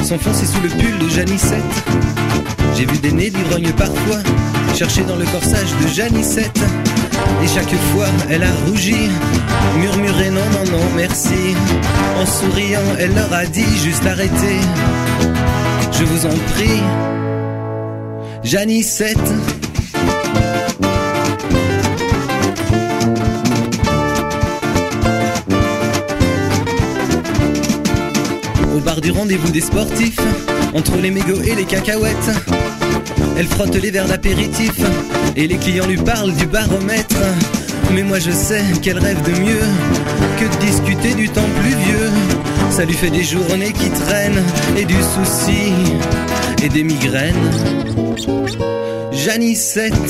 s'enfoncer sous le pull de Janicette. J'ai vu des nez d'ivrognes parfois chercher dans le corsage de Janicette. Et chaque fois elle a rougi, murmuré non, non, non, merci. En souriant elle leur a dit juste arrêtez, je vous en prie, Janicette. Au bar du rendez-vous des sportifs, entre les mégots et les cacahuètes, elle frotte les verres d'apéritif et les clients lui parlent du baromètre. Mais moi je sais qu'elle rêve de mieux que de discuter du temps pluvieux. Ça lui fait des journées qui traînent et du souci et des migraines. Janicette.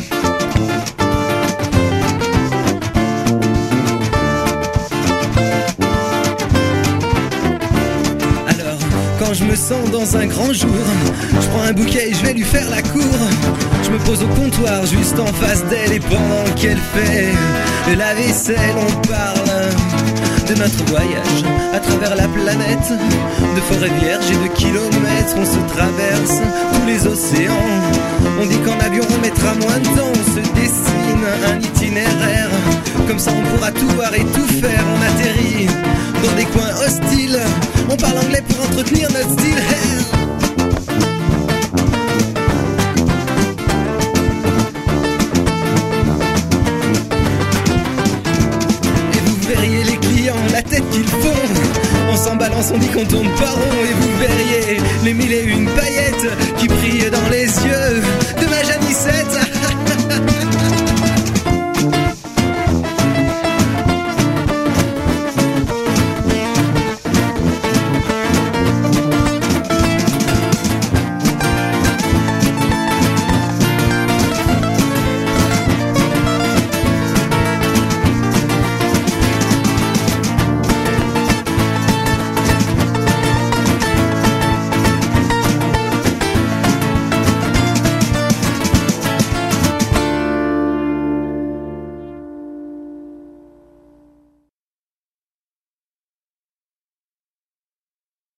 Quand je me sens dans un grand jour, je prends un bouquet et je vais lui faire la cour. Je me pose au comptoir juste en face d'elle et pendant qu'elle fait la vaisselle, on parle de notre voyage à travers la planète. De forêts vierges et de kilomètres, on se traverse tous les océans. On dit qu'en avion on mettra moins de temps, on se dessine un itinéraire. Comme ça on pourra tout voir et tout faire. On atterrit dans des coins hostiles, on parle anglais pour entretenir notre style. Et vous verriez les clients, la tête qu'ils font en s'emballant, on dit qu'on tourne pas rond. Et vous verriez les mille et une paillettes qui brillent dans les yeux de ma Janicette.